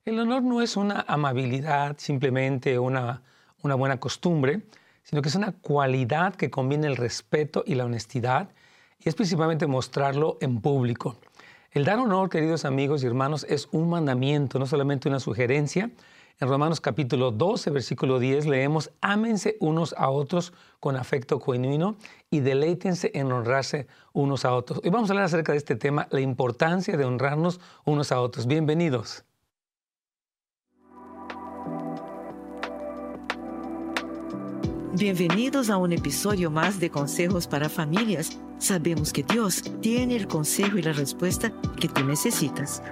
El honor no es una amabilidad, simplemente una buena costumbre, sino que es una cualidad que combina el respeto y la honestidad, y es principalmente mostrarlo en público. El dar honor, queridos amigos y hermanos, es un mandamiento, no solamente una sugerencia. En Romanos capítulo 12, versículo 10, leemos: ámense unos a otros con afecto genuino y deleítense en honrarse unos a otros. Hoy vamos a hablar acerca de este tema, la importancia de honrarnos unos a otros. Bienvenidos. Bienvenidos a un episodio más de Consejos para Familias. Sabemos que Dios tiene el consejo y la respuesta que tú necesitas.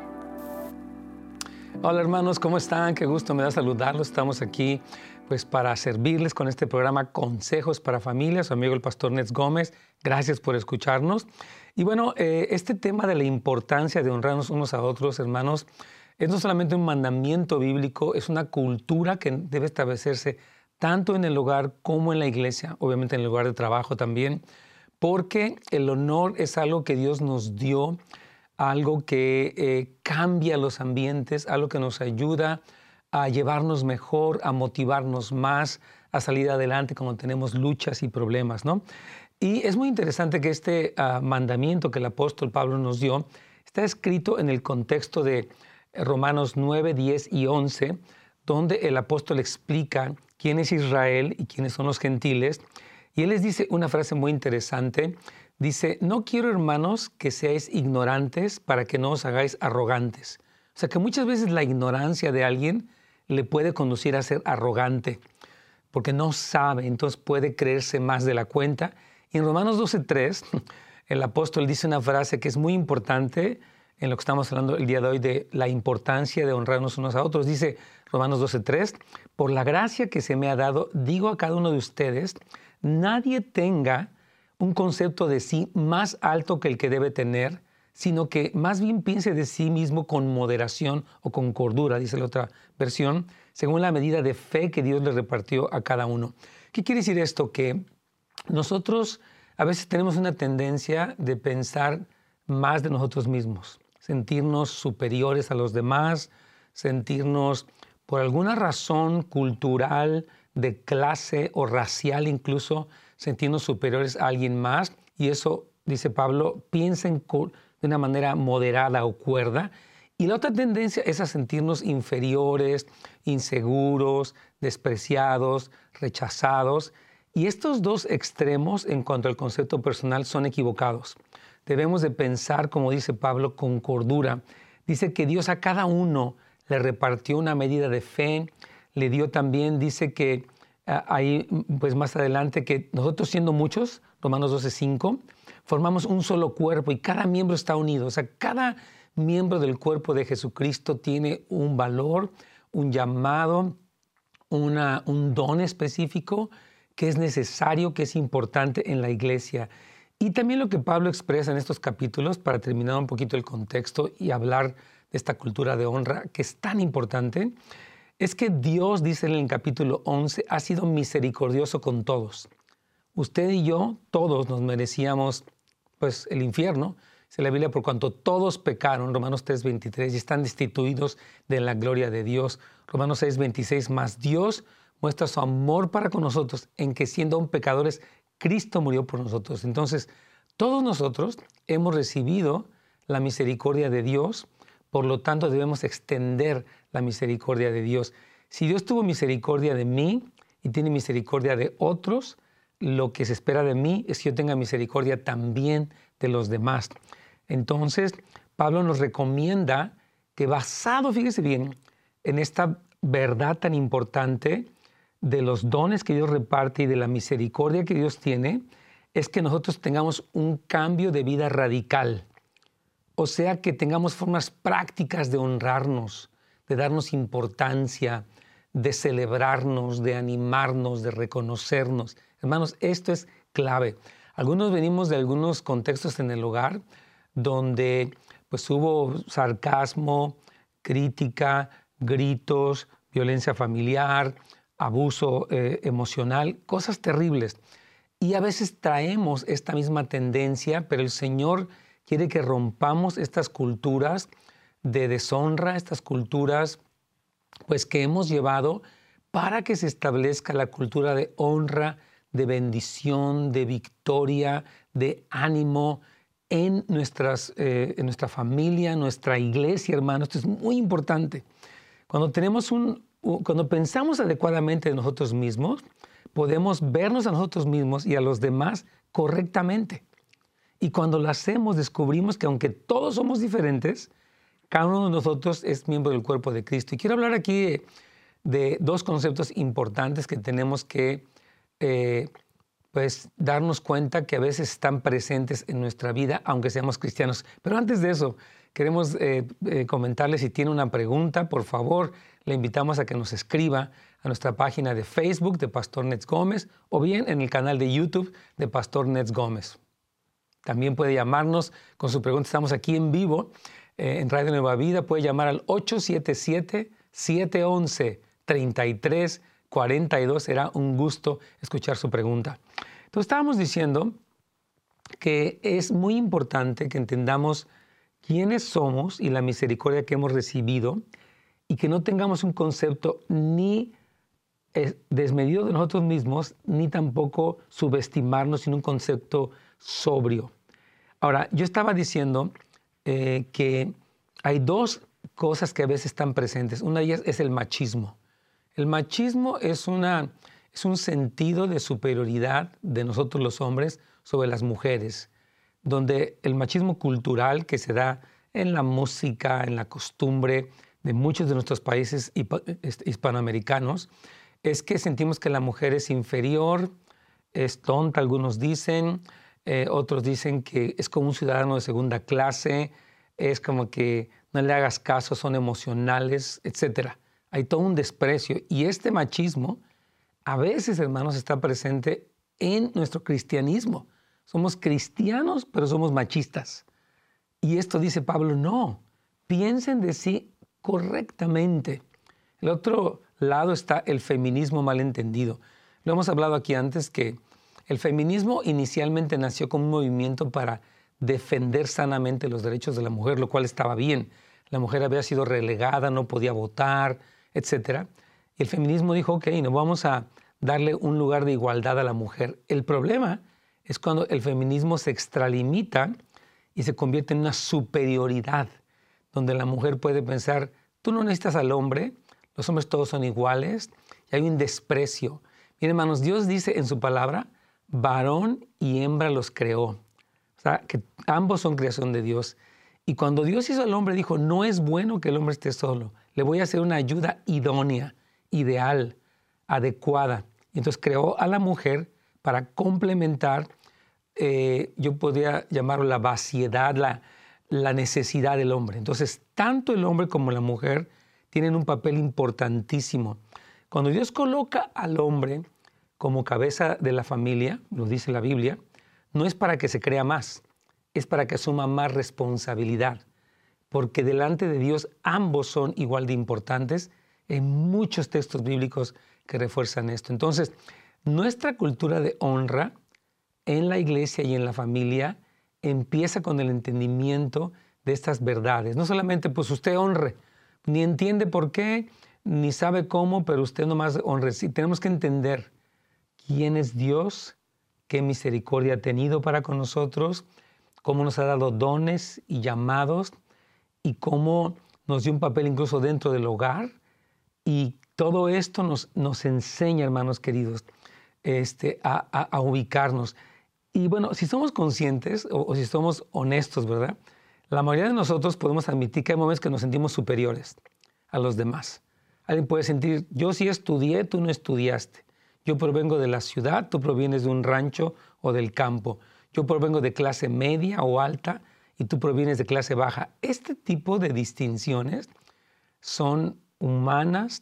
Hola hermanos, ¿cómo están? Qué gusto me da saludarlos. Estamos aquí para servirles con este programa Consejos para Familias. Su amigo el pastor Nets Gómez. Gracias por escucharnos. Y bueno, este tema de la importancia de honrarnos unos a otros, hermanos, es no solamente un mandamiento bíblico, es una cultura que debe establecerse tanto en el hogar como en la iglesia, obviamente en el lugar de trabajo también, porque el honor es algo que Dios nos dio, algo que cambia los ambientes, algo que nos ayuda a llevarnos mejor, a motivarnos más, a salir adelante cuando tenemos luchas y problemas, ¿no? Y es muy interesante que este mandamiento que el apóstol Pablo nos dio está escrito en el contexto de Romanos 9, 10 y 11, donde el apóstol explica quién es Israel y quiénes son los gentiles. Y él les dice una frase muy interesante. Dice: no quiero, hermanos, que seáis ignorantes para que no os hagáis arrogantes. O sea, que muchas veces la ignorancia de alguien le puede conducir a ser arrogante, porque no sabe, entonces puede creerse más de la cuenta. Y en Romanos 12:3, el apóstol dice una frase que es muy importante en lo que estamos hablando el día de hoy, de la importancia de honrarnos unos a otros. Dice Romanos 12:3, por la gracia que se me ha dado, digo a cada uno de ustedes, nadie tenga un concepto de sí más alto que el que debe tener, sino que más bien piense de sí mismo con moderación o con cordura, dice la otra versión, según la medida de fe que Dios le repartió a cada uno. ¿Qué quiere decir esto? Que nosotros a veces tenemos una tendencia de pensar más de nosotros mismos, sentirnos superiores a los demás, sentirnos por alguna razón cultural, de clase o racial incluso, sentirnos superiores a alguien más. Y eso, dice Pablo, piensen de una manera moderada o cuerda. Y la otra tendencia es a sentirnos inferiores, inseguros, despreciados, rechazados. Y estos dos extremos en cuanto al concepto personal son equivocados. Debemos de pensar, como dice Pablo, con cordura. Dice que Dios a cada uno le repartió una medida de fe, le dio también, dice que ahí pues más adelante, que nosotros siendo muchos, Romanos 12:5, formamos un solo cuerpo y cada miembro está unido. O sea, cada miembro del cuerpo de Jesucristo tiene un valor, un llamado, un don específico que es necesario, que es importante en la iglesia. Y también lo que Pablo expresa en estos capítulos, para terminar un poquito el contexto y hablar de esta cultura de honra que es tan importante, es que Dios, dice en el capítulo 11, ha sido misericordioso con todos. Usted y yo, todos nos merecíamos pues el infierno. Dice la Biblia, por cuanto todos pecaron, Romanos 3:23, y están destituidos de la gloria de Dios. Romanos 6:26, más Dios muestra su amor para con nosotros en que siendo aún pecadores, Cristo murió por nosotros. Entonces, todos nosotros hemos recibido la misericordia de Dios, por lo tanto debemos extender la misericordia de Dios. Si Dios tuvo misericordia de mí y tiene misericordia de otros, lo que se espera de mí es que yo tenga misericordia también de los demás. Entonces, Pablo nos recomienda que basado, fíjese bien, en esta verdad tan importante de los dones que Dios reparte y de la misericordia que Dios tiene, es que nosotros tengamos un cambio de vida radical. O sea, que tengamos formas prácticas de honrarnos, de darnos importancia, de celebrarnos, de animarnos, de reconocernos. Hermanos, esto es clave. Algunos venimos de algunos contextos en el hogar donde pues hubo sarcasmo, crítica, gritos, violencia familiar, abuso emocional, cosas terribles. Y a veces traemos esta misma tendencia, pero el Señor quiere que rompamos estas culturas de deshonra, estas culturas pues que hemos llevado para que se establezca la cultura de honra, de bendición, de victoria, de ánimo en nuestra familia, nuestra iglesia, hermanos. Esto es muy importante. Cuando pensamos adecuadamente de nosotros mismos, podemos vernos a nosotros mismos y a los demás correctamente. Y cuando lo hacemos, descubrimos que aunque todos somos diferentes, cada uno de nosotros es miembro del cuerpo de Cristo. Y quiero hablar aquí de dos conceptos importantes que tenemos que pues darnos cuenta que a veces están presentes en nuestra vida, aunque seamos cristianos. Pero antes de eso, queremos comentarle, si tiene una pregunta, por favor, le invitamos a que nos escriba a nuestra página de Facebook de Pastor Nets Gómez o bien en el canal de YouTube de Pastor Nets Gómez. También puede llamarnos con su pregunta. Estamos aquí en vivo en Radio Nueva Vida. Puede llamar al 877-711-3342. Será un gusto escuchar su pregunta. Entonces, estábamos diciendo que es muy importante que entendamos quiénes somos y la misericordia que hemos recibido y que no tengamos un concepto ni desmedido de nosotros mismos, ni tampoco subestimarnos, sino un concepto sobrio. Ahora, yo estaba diciendo que hay dos cosas que a veces están presentes. Una de ellas es el machismo. El machismo es un sentido de superioridad de nosotros los hombres sobre las mujeres, donde el machismo cultural que se da en la música, en la costumbre de muchos de nuestros países hispanoamericanos, es que sentimos que la mujer es inferior, es tonta, algunos dicen, otros dicen que es como un ciudadano de segunda clase, es como que no le hagas caso, son emocionales, etc. Hay todo un desprecio. Y este machismo a veces, hermanos, está presente en nuestro cristianismo. Somos cristianos, pero somos machistas. Y esto dice Pablo, no, piensen de sí correctamente. El otro lado está el feminismo malentendido. Lo hemos hablado aquí antes, que el feminismo inicialmente nació como un movimiento para defender sanamente los derechos de la mujer, lo cual estaba bien. La mujer había sido relegada, no podía votar, etc. Y el feminismo dijo, ok, no vamos a darle un lugar de igualdad a la mujer. El problema es cuando el feminismo se extralimita y se convierte en una superioridad, donde la mujer puede pensar, tú no necesitas al hombre, los hombres todos son iguales, y hay un desprecio. Miren, hermanos, Dios dice en su palabra, varón y hembra los creó. O sea, que ambos son creación de Dios. Y cuando Dios hizo al hombre, dijo, no es bueno que el hombre esté solo. Le voy a hacer una ayuda idónea, ideal, adecuada. Y entonces creó a la mujer para complementar, yo podría llamarlo la vaciedad, la necesidad del hombre. Entonces, tanto el hombre como la mujer tienen un papel importantísimo. Cuando Dios coloca al hombre como cabeza de la familia, lo dice la Biblia, no es para que se crea más, es para que asuma más responsabilidad, porque delante de Dios ambos son igual de importantes. En muchos textos bíblicos que refuerzan esto. Entonces, nuestra cultura de honra en la iglesia y en la familia empieza con el entendimiento de estas verdades. No solamente, pues usted honre, ni entiende por qué, ni sabe cómo, pero usted nomás honre. Sí, tenemos que entender quién es Dios, qué misericordia ha tenido para con nosotros, cómo nos ha dado dones y llamados, y cómo nos dio un papel incluso dentro del hogar. Y todo esto nos enseña, hermanos queridos, a ubicarnos. Y bueno, si somos conscientes o si somos honestos, ¿verdad? La mayoría de nosotros podemos admitir que hay momentos que nos sentimos superiores a los demás. Alguien puede sentir, yo sí estudié, tú no estudiaste. Yo provengo de la ciudad, tú provienes de un rancho o del campo. Yo provengo de clase media o alta y tú provienes de clase baja. Este tipo de distinciones son humanas,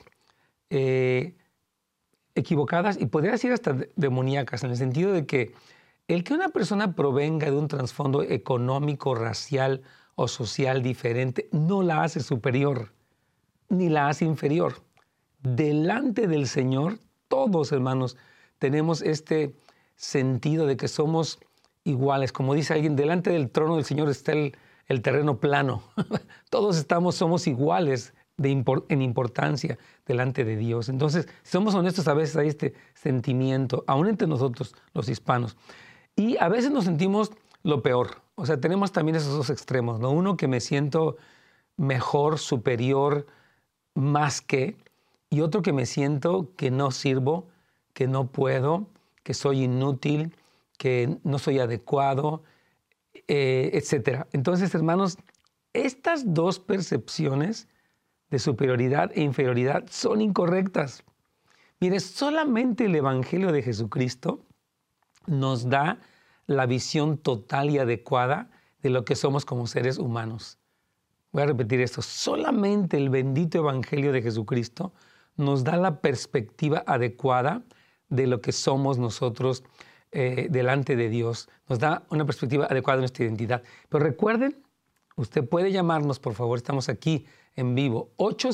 equivocadas y podría decir hasta demoníacas, en el sentido de que el que una persona provenga de un trasfondo económico, racial o social diferente no la hace superior ni la hace inferior. Delante del Señor, todos, hermanos, tenemos este sentido de que somos iguales. Como dice alguien, delante del trono del Señor está el terreno plano. Todos somos iguales en importancia delante de Dios. Entonces, si somos honestos, a veces hay este sentimiento, aún entre nosotros, los hispanos. Y a veces nos sentimos lo peor. O sea, tenemos también esos dos extremos, ¿no? Uno que me siento mejor, superior, más que, y otro que me siento que no sirvo, que no puedo, que soy inútil, que no soy adecuado, etc. Entonces, hermanos, estas dos percepciones de superioridad e inferioridad son incorrectas. Mire, solamente el Evangelio de Jesucristo nos da la visión total y adecuada de lo que somos como seres humanos. Voy a repetir esto. Solamente el bendito Evangelio de Jesucristo nos da la perspectiva adecuada de lo que somos nosotros delante de Dios. Nos da una perspectiva adecuada de nuestra identidad. Pero recuerden, usted puede llamarnos, por favor, estamos aquí en vivo,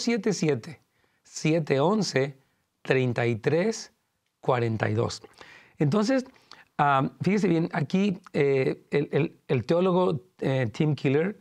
877-711-3342. Entonces, fíjese bien, aquí el teólogo Tim Keller,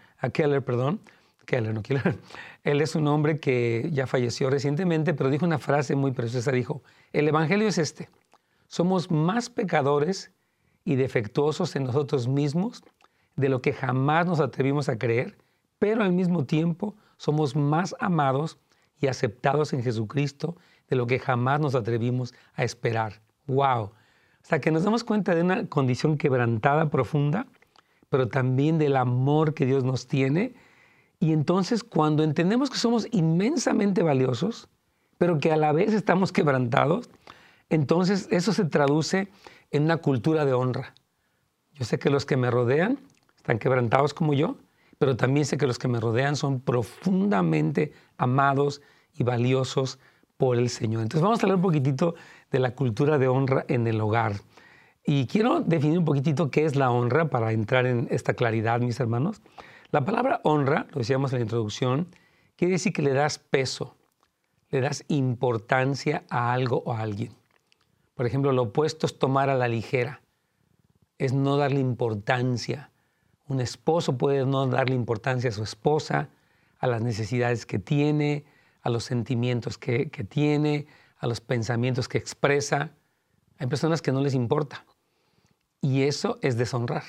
él es un hombre que ya falleció recientemente, pero dijo una frase muy preciosa, dijo, el Evangelio es este, somos más pecadores y defectuosos en nosotros mismos de lo que jamás nos atrevimos a creer, pero al mismo tiempo somos más amados y aceptados en Jesucristo de lo que jamás nos atrevimos a esperar. ¡Wow! O sea, que nos damos cuenta de una condición quebrantada, profunda, pero también del amor que Dios nos tiene. Y entonces, cuando entendemos que somos inmensamente valiosos, pero que a la vez estamos quebrantados, entonces eso se traduce en una cultura de honra. Yo sé que los que me rodean están quebrantados como yo, pero también sé que los que me rodean son profundamente amados y valiosos por el Señor. Entonces vamos a hablar un poquitito de la cultura de honra en el hogar. Y quiero definir un poquitito qué es la honra para entrar en esta claridad, mis hermanos. La palabra honra, lo decíamos en la introducción, quiere decir que le das peso, le das importancia a algo o a alguien. Por ejemplo, lo opuesto es tomar a la ligera, es no darle importancia. Un esposo puede no darle importancia a su esposa, a las necesidades que tiene, a los sentimientos que tiene, a los pensamientos que expresa. Hay personas que no les importa y eso es deshonrar.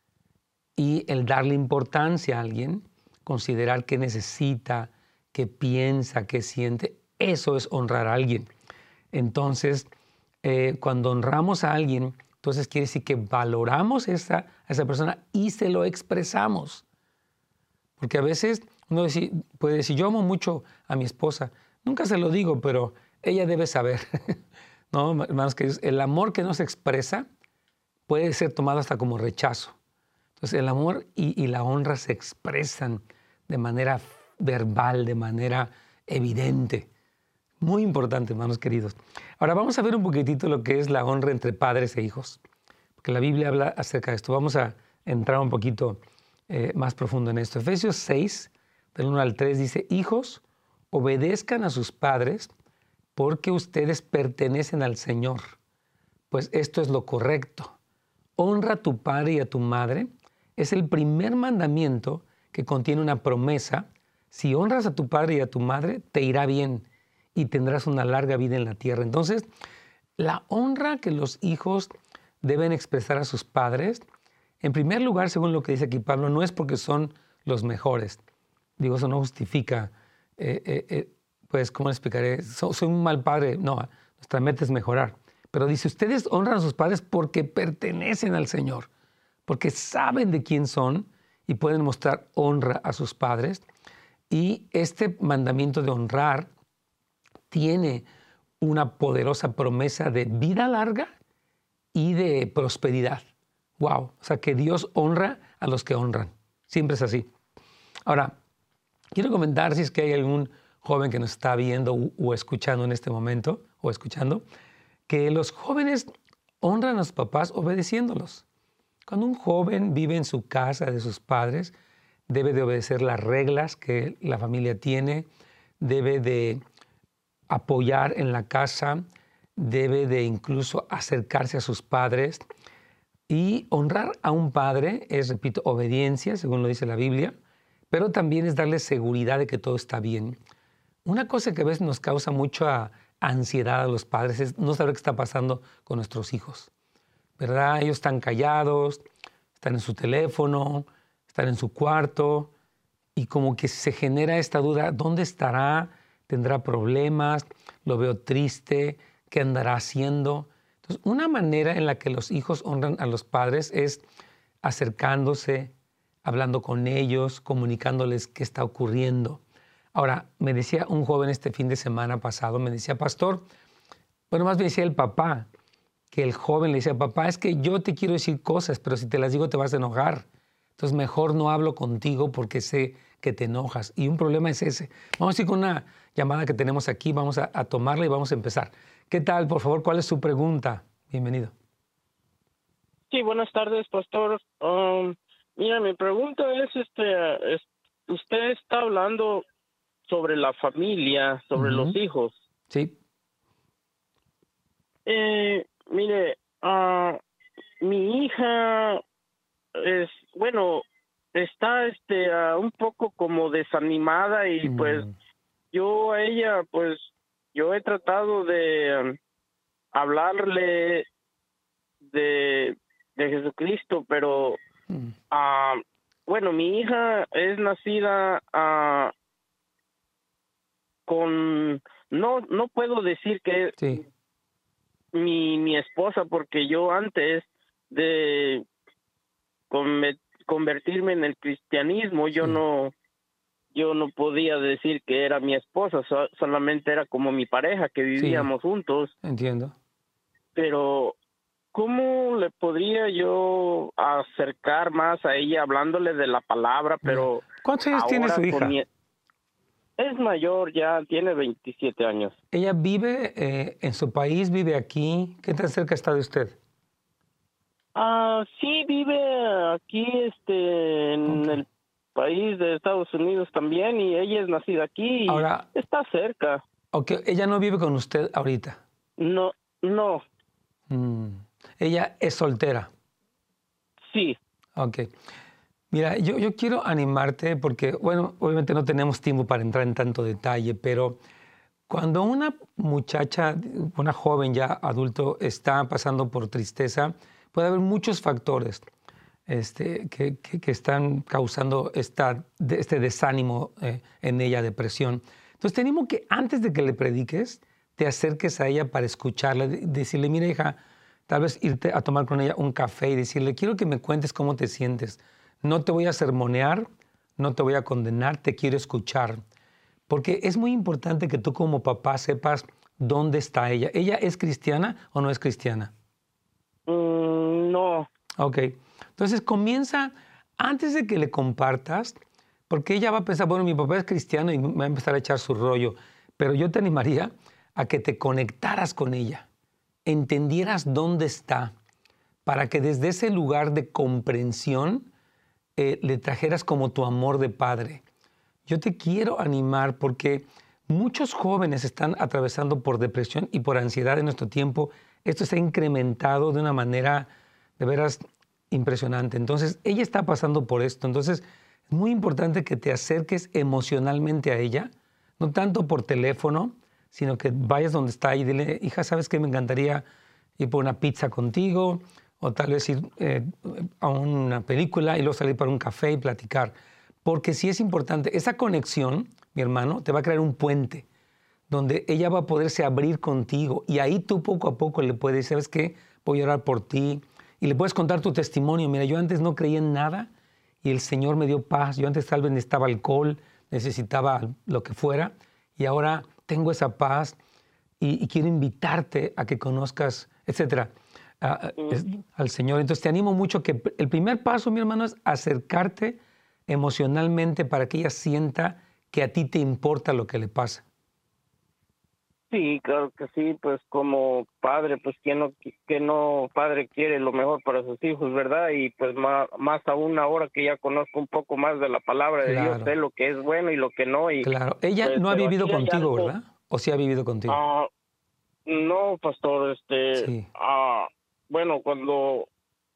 Y el darle importancia a alguien, considerar qué necesita, qué piensa, qué siente, eso es honrar a alguien. Entonces, cuando honramos a alguien, entonces quiere decir que valoramos a esa persona y se lo expresamos. Porque a veces uno puede decir, yo amo mucho a mi esposa. Nunca se lo digo, pero ella debe saber. ¿No, hermanos queridos? El amor que no se expresa puede ser tomado hasta como rechazo. Entonces el amor y la honra se expresan de manera verbal, de manera evidente. Muy importante, hermanos queridos. Ahora vamos a ver un poquitito lo que es la honra entre padres e hijos, porque la Biblia habla acerca de esto. Vamos a entrar un poquito más profundo en esto. Efesios 6, del 1 al 3 dice, hijos, obedezcan a sus padres porque ustedes pertenecen al Señor, pues esto es lo correcto. Honra a tu padre y a tu madre. Es el primer mandamiento que contiene una promesa. Si honras a tu padre y a tu madre, te irá bien y tendrás una larga vida en la tierra. Entonces, la honra que los hijos deben expresar a sus padres, en primer lugar, según lo que dice aquí Pablo, no es porque son los mejores. Digo, eso no justifica, pues, ¿cómo le explicaré? Soy un mal padre. No, nuestra meta es mejorar. Pero dice, ustedes honran a sus padres porque pertenecen al Señor, porque saben de quién son y pueden mostrar honra a sus padres. Y este mandamiento de honrar tiene una poderosa promesa de vida larga y de prosperidad. ¡Wow! O sea, que Dios honra a los que honran. Siempre es así. Ahora, quiero comentar si es que hay algún joven que nos está viendo o escuchando en este momento, que los jóvenes honran a los papás obedeciéndolos. Cuando un joven vive en su casa de sus padres, debe de obedecer las reglas que la familia tiene, debe de apoyar en la casa, debe de incluso acercarse a sus padres. Y honrar a un padre es, repito, obediencia, según lo dice la Biblia, pero también es darle seguridad de que todo está bien. Una cosa que a veces nos causa mucha ansiedad a los padres es no saber qué está pasando con nuestros hijos, ¿verdad? Ellos están callados, están en su teléfono, están en su cuarto y como que se genera esta duda, ¿dónde estará? ¿Tendrá problemas? ¿Lo veo triste? ¿Qué andará haciendo? Entonces, una manera en la que los hijos honran a los padres es acercándose, hablando con ellos, comunicándoles qué está ocurriendo. Ahora, me decía un joven este fin de semana pasado, me decía, pastor, bueno, más bien decía el papá, que el joven le decía, papá, es que yo te quiero decir cosas, pero si te las digo te vas a enojar. Entonces mejor no hablo contigo porque sé que te enojas. Y un problema es ese. Vamos a ir con una llamada que tenemos aquí, vamos a tomarla y vamos a empezar. ¿Qué tal? Por favor, ¿cuál es su pregunta? Bienvenido. Sí, buenas tardes, pastor. Mira, mi pregunta es, usted está hablando sobre la familia, sobre los hijos. Sí. Mire, mi hija está un poco como desanimada y pues yo a ella, pues yo he tratado de hablarle de Jesucristo, pero bueno, mi hija es nacida no puedo decir que Sí. mi esposa, porque yo antes de convertirme en el cristianismo, yo no podía decir que era mi esposa, solamente era como mi pareja, que vivíamos juntos. Entiendo. Pero ¿cómo le podría yo acercar más a ella hablándole de la palabra? Pero ¿cuántos años tiene su hija? Es mayor, ya tiene 27 años. ¿Ella vive en su país, vive aquí? ¿Qué tan cerca está de usted? Sí, vive aquí en el país de Estados Unidos también, y ella es nacida aquí y ahora, está cerca. Ok, ¿ella no vive con usted ahorita? No. ¿Ella es soltera? Sí. Ok. Mira, yo quiero animarte porque, bueno, obviamente no tenemos tiempo para entrar en tanto detalle, pero cuando una muchacha, una joven ya adulto está pasando por tristeza, puede haber muchos factores que están causando este desánimo en ella, depresión. Entonces te animo que antes de que le prediques, te acerques a ella para escucharla, decirle, mira hija, tal vez irte a tomar con ella un café y decirle, quiero que me cuentes cómo te sientes. No te voy a sermonear, no te voy a condenar, te quiero escuchar. Porque es muy importante que tú como papá sepas dónde está ella. ¿Ella es cristiana o no es cristiana? No. Ok. Entonces comienza, antes de que le compartas, porque ella va a pensar, bueno, mi papá es cristiano y va a empezar a echar su rollo. Pero yo te animaría a que te conectaras con ella, entendieras dónde está, para que desde ese lugar de comprensión le trajeras como tu amor de padre. Yo te quiero animar porque muchos jóvenes están atravesando por depresión y por ansiedad en nuestro tiempo. Esto se ha incrementado de una manera de veras impresionante. Entonces, ella está pasando por esto. Entonces, es muy importante que te acerques emocionalmente a ella, no tanto por teléfono, sino que vayas donde está y dile, hija, ¿sabes qué? Me encantaría ir por una pizza contigo, o tal vez ir a una película y luego salir para un café y platicar. Porque sí es importante, esa conexión, mi hermano, te va a crear un puente donde ella va a poderse abrir contigo y ahí tú poco a poco le puedes decir, ¿sabes qué? Voy a orar por ti y le puedes contar tu testimonio. Mira, yo antes no creía en nada y el Señor me dio paz. Yo antes tal vez necesitaba alcohol, necesitaba lo que fuera y ahora tengo esa paz y quiero invitarte a que conozcas, etcétera, al Señor. Entonces te animo mucho que el primer paso, mi hermano, es acercarte emocionalmente para que ella sienta que a ti te importa lo que le pasa. Sí, claro que sí, pues como padre, pues que no padre quiere lo mejor para sus hijos, ¿verdad? Y pues más aún ahora que ya conozco un poco más de la palabra de Dios, sé lo que es bueno y lo que no. Y claro, ella pues, no ha vivido contigo, ¿verdad? ¿O sí ha vivido contigo? No, pastor, sí. bueno, cuando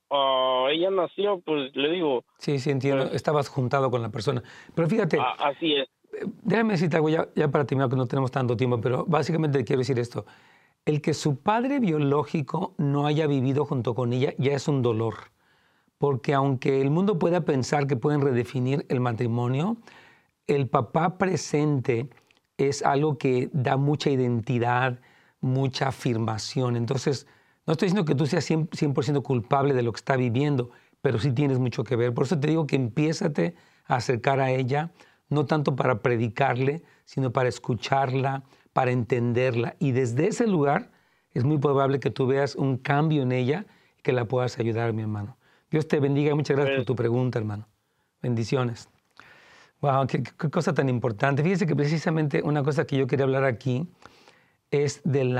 ella nació, pues le digo, Sí, sí, entiendo. pues Estabas juntado con la persona. Pero fíjate, así es. déjame decirte algo ya para terminar, que no tenemos tanto tiempo, pero básicamente te quiero decir esto. El que su padre biológico no haya vivido junto con ella ya es un dolor. Porque aunque el mundo pueda pensar que pueden redefinir el matrimonio, el papá presente es algo que da mucha identidad, mucha afirmación. Entonces, no estoy diciendo que tú seas 100% culpable de lo que está viviendo, pero sí tienes mucho que ver. Por eso te digo que empiézate a acercar a ella, no tanto para predicarle, sino para escucharla, para entenderla. Y desde ese lugar es muy probable que tú veas un cambio en ella y que la puedas ayudar, mi hermano. Dios te bendiga y muchas gracias por Pues, tu pregunta, hermano. Bendiciones. Wow, qué cosa tan importante. Fíjese que precisamente una cosa que yo quería hablar aquí es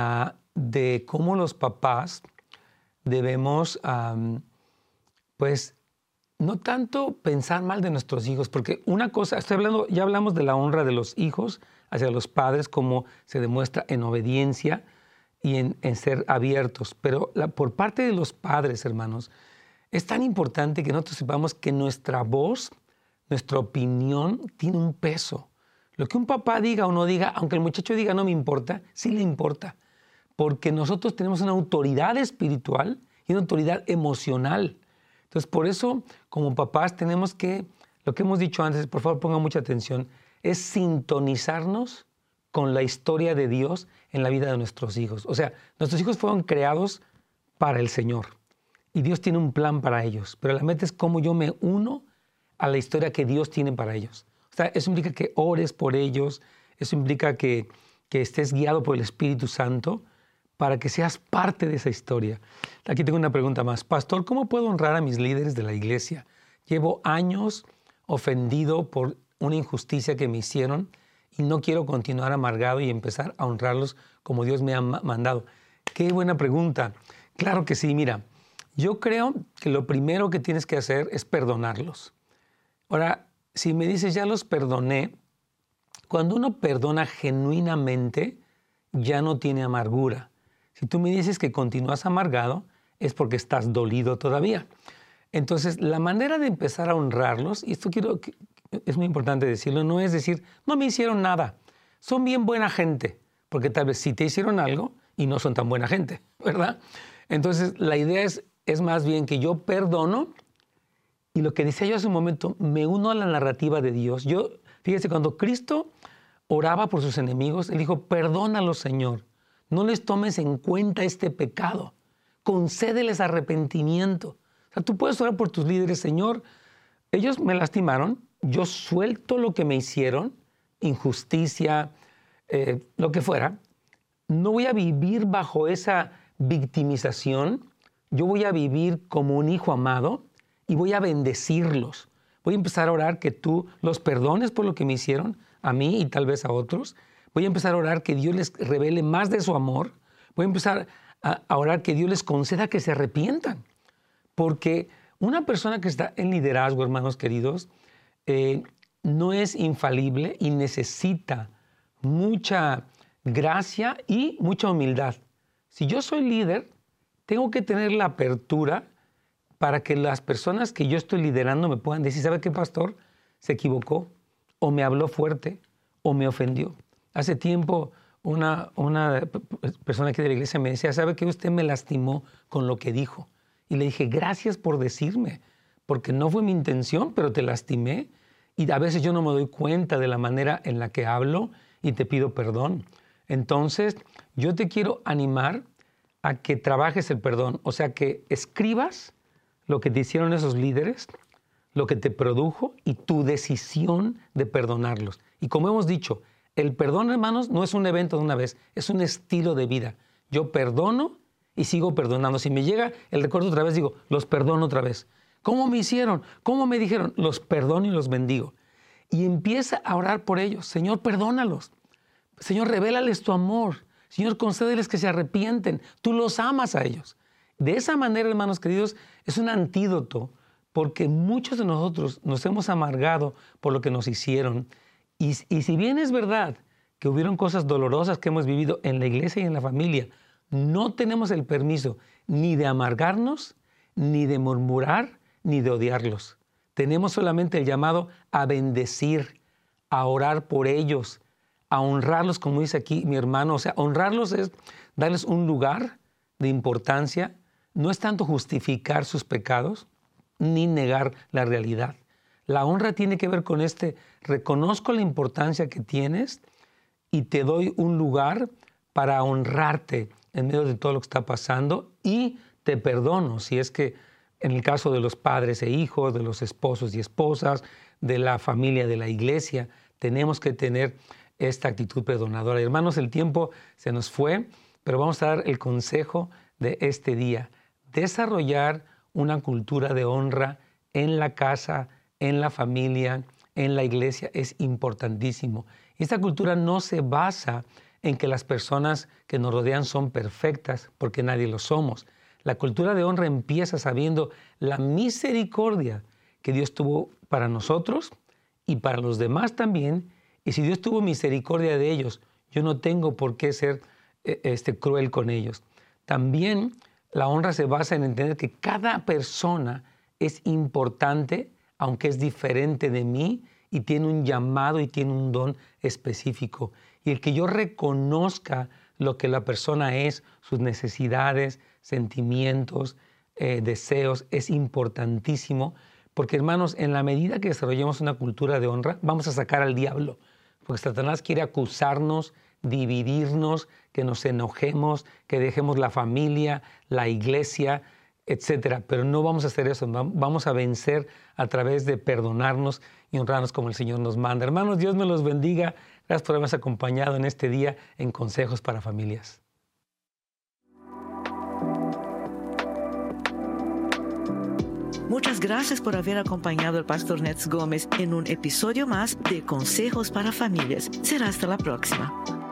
de cómo los papás debemos, pues, no tanto pensar mal de nuestros hijos, porque una cosa, ya hablamos de la honra de los hijos hacia los padres, cómo se demuestra en obediencia y en ser abiertos, pero por parte de los padres, hermanos, es tan importante que nosotros sepamos que nuestra voz, nuestra opinión tiene un peso. Lo que un papá diga o no diga, aunque el muchacho diga no me importa, sí le importa, porque nosotros tenemos una autoridad espiritual y una autoridad emocional. Entonces, por eso, como papás, tenemos que, lo que hemos dicho antes, por favor pongan mucha atención, es sintonizarnos con la historia de Dios en la vida de nuestros hijos. O sea, nuestros hijos fueron creados para el Señor y Dios tiene un plan para ellos, pero la meta es cómo yo me uno a la historia que Dios tiene para ellos. O sea, eso implica que ores por ellos, eso implica que estés guiado por el Espíritu Santo para que seas parte de esa historia. Aquí tengo una pregunta más. Pastor, ¿cómo puedo honrar a mis líderes de la iglesia? Llevo años ofendido por una injusticia que me hicieron y no quiero continuar amargado y empezar a honrarlos como Dios me ha mandado. Qué buena pregunta. Claro que sí, mira, yo creo que lo primero que tienes que hacer es perdonarlos. Ahora, si me dices ya los perdoné, cuando uno perdona genuinamente, ya no tiene amargura. Si tú me dices que continúas amargado, es porque estás dolido todavía. Entonces, la manera de empezar a honrarlos, y esto es muy importante decirlo, no es decir, no me hicieron nada, son bien buena gente, porque tal vez sí te hicieron algo y no son tan buena gente, ¿verdad? Entonces, la idea es más bien que yo perdono, y lo que decía yo hace un momento, me uno a la narrativa de Dios. Fíjese, cuando Cristo oraba por sus enemigos, Él dijo, perdónalos, Señor. No les tomes en cuenta este pecado. Concédeles arrepentimiento. O sea, tú puedes orar por tus líderes, Señor. Ellos me lastimaron. Yo suelto lo que me hicieron, injusticia, lo que fuera. No voy a vivir bajo esa victimización. Yo voy a vivir como un hijo amado y voy a bendecirlos. Voy a empezar a orar que tú los perdones por lo que me hicieron, a mí y tal vez a otros. Voy a empezar a orar que Dios les revele más de su amor. Voy a empezar a orar que Dios les conceda que se arrepientan. Porque una persona que está en liderazgo, hermanos queridos, no es infalible y necesita mucha gracia y mucha humildad. Si yo soy líder, tengo que tener la apertura para que las personas que yo estoy liderando me puedan decir, ¿sabe qué, pastor? Se equivocó, o me habló fuerte, o me ofendió. Hace tiempo una persona aquí de la iglesia me decía, ¿sabe qué? Usted me lastimó con lo que dijo. Y le dije, gracias por decirme, porque no fue mi intención, pero te lastimé. Y a veces yo no me doy cuenta de la manera en la que hablo y te pido perdón. Entonces, yo te quiero animar a que trabajes el perdón, o sea, que escribas lo que te hicieron esos líderes, lo que te produjo y tu decisión de perdonarlos. Y como hemos dicho, el perdón, hermanos, no es un evento de una vez, es un estilo de vida. Yo perdono y sigo perdonando. Si me llega el recuerdo otra vez, digo, los perdono otra vez. ¿Cómo me hicieron? ¿Cómo me dijeron? Los perdono y los bendigo. Y empieza a orar por ellos. Señor, perdónalos. Señor, revélales tu amor. Señor, concédeles que se arrepienten. Tú los amas a ellos. De esa manera, hermanos queridos, es un antídoto porque muchos de nosotros nos hemos amargado por lo que nos hicieron. Y si bien es verdad que hubieron cosas dolorosas que hemos vivido en la iglesia y en la familia, no tenemos el permiso ni de amargarnos, ni de murmurar, ni de odiarlos. Tenemos solamente el llamado a bendecir, a orar por ellos, a honrarlos, como dice aquí mi hermano. O sea, honrarlos es darles un lugar de importancia. No es tanto justificar sus pecados, ni negar la realidad. La honra tiene que ver con reconozco la importancia que tienes y te doy un lugar para honrarte en medio de todo lo que está pasando y te perdono si es que en el caso de los padres e hijos, de los esposos y esposas, de la familia, de la iglesia, tenemos que tener esta actitud perdonadora. Hermanos, el tiempo se nos fue, pero vamos a dar el consejo de este día. Desarrollar una cultura de honra en la casa, en la familia, en la iglesia es importantísimo. Esta cultura no se basa en que las personas que nos rodean son perfectas, porque nadie lo somos. La cultura de honra empieza sabiendo la misericordia que Dios tuvo para nosotros y para los demás también. Y si Dios tuvo misericordia de ellos, yo no tengo por qué ser cruel con ellos. También la honra se basa en entender que cada persona es importante, aunque es diferente de mí y tiene un llamado y tiene un don específico. Y el que yo reconozca lo que la persona es, sus necesidades, sentimientos, deseos, es importantísimo. Porque, hermanos, en la medida que desarrollemos una cultura de honra, vamos a sacar al diablo. Porque Satanás quiere acusarnos, dividirnos, que nos enojemos, que dejemos la familia, la iglesia, etcétera. Pero no vamos a hacer eso. Vamos a vencer a través de perdonarnos y honrarnos como el Señor nos manda. Hermanos, Dios me los bendiga. Gracias por habernos acompañado en este día en Consejos para Familias. Muchas gracias por haber acompañado al Pastor Nets Gómez en un episodio más de Consejos para Familias. Será hasta la próxima.